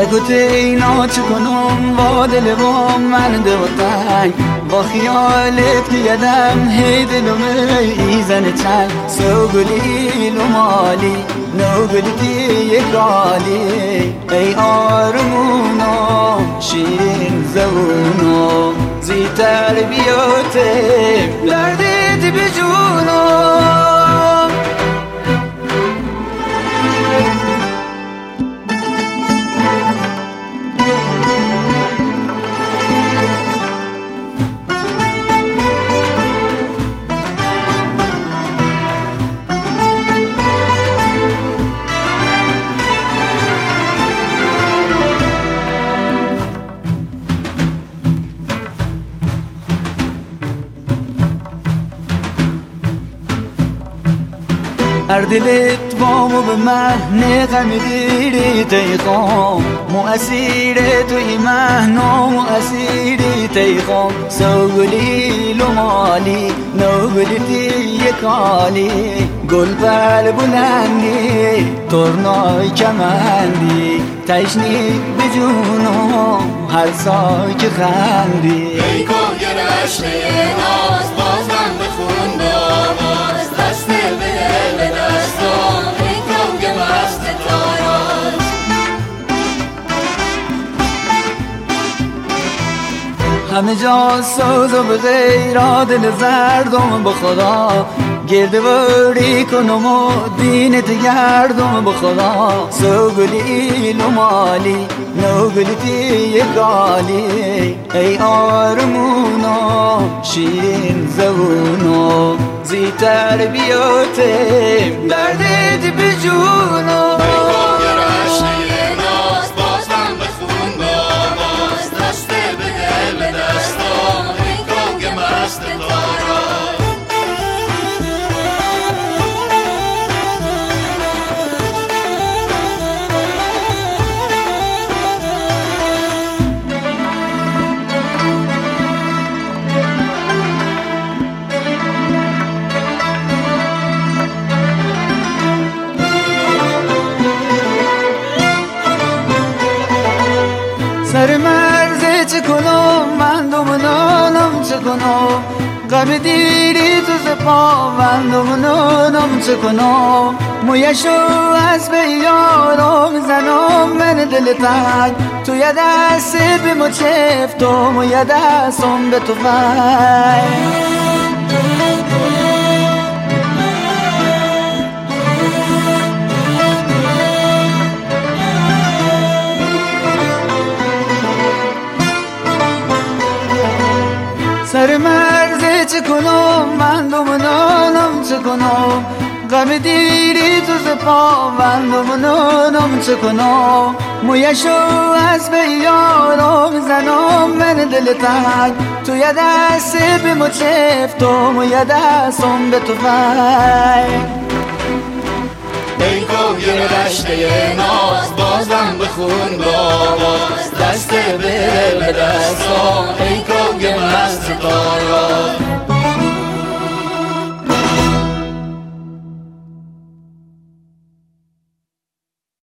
بگو اینا چه کنم با دل با من دوتن با خیالت که یدم هی دلومه ایزن چند سو گلی لومالی نو گلی یکالی ای آرمونا شیرین زبونا زی تربیات دردت بجونا هر دلت وامو به مهن غم دیری تیخام مو اسیر توی مهنو مو اسیری تیخام سو گلی لومالی نو گلی یکالی گل بر بلندی ترنای کمندی تشنی به جونو هر سای که خندی ای کاغر اشنه ناز بازم بخون به آواز دست به دستم ای کاغر مست تاراز همه جا سوز و به غیر دل زردم به خدا گردواری کنم و دینت گردم به خدا سو گلی لومالی نو گلی یکالی ای آرمونا شیرین زبونا زی تربیات دردت بجونا سر مرزه چه کنم من دومنانم چه کنم غم دیری تو زپا من دومنانم چه کنم مویشو از به یارم زنم من دل تنگ تو یه دست به مچفتم و یه دستم به تو فنگ سر مرزه چه کنم من دومنانم چه کنم غم دیری تو زپا من دومنانم چه کنم مویشو از به یارم زنم من دل تنگ تو یه دست به مچفتم و یه دستم به تو فنگ ای کاغر رشته ناز بازم بخون با آواز دست به دستم